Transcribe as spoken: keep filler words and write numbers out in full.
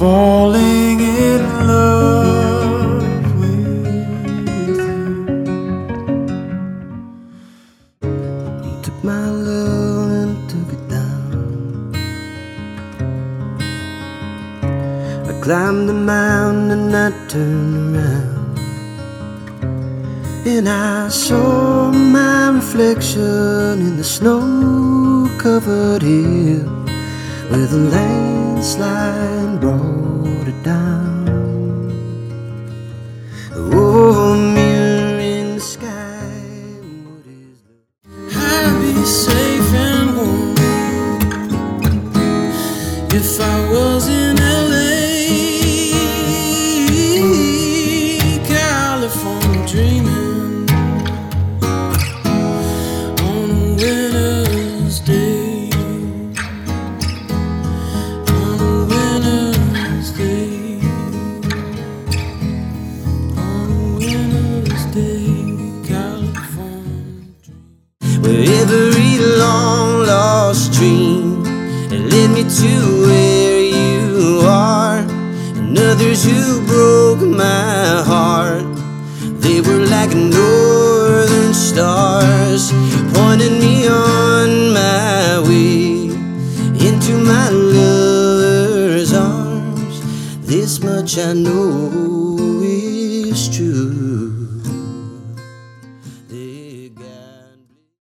falling in love with you. Took my love and took it down. I climbed the mountain and I turned around, and I saw my reflection in the snow-covered hill, where the landslide brought it down. Oh, a mirror in the sky, what is love? I'd be safe and warm if I was in L A, California, dreaming on a winter's day. On a winter's day. On a winter's day, California. Where every long-lost dream that led me to where you are, and others who broke my heart, they were like northern stars, pointing me on my way into my lover's arms. This much I know,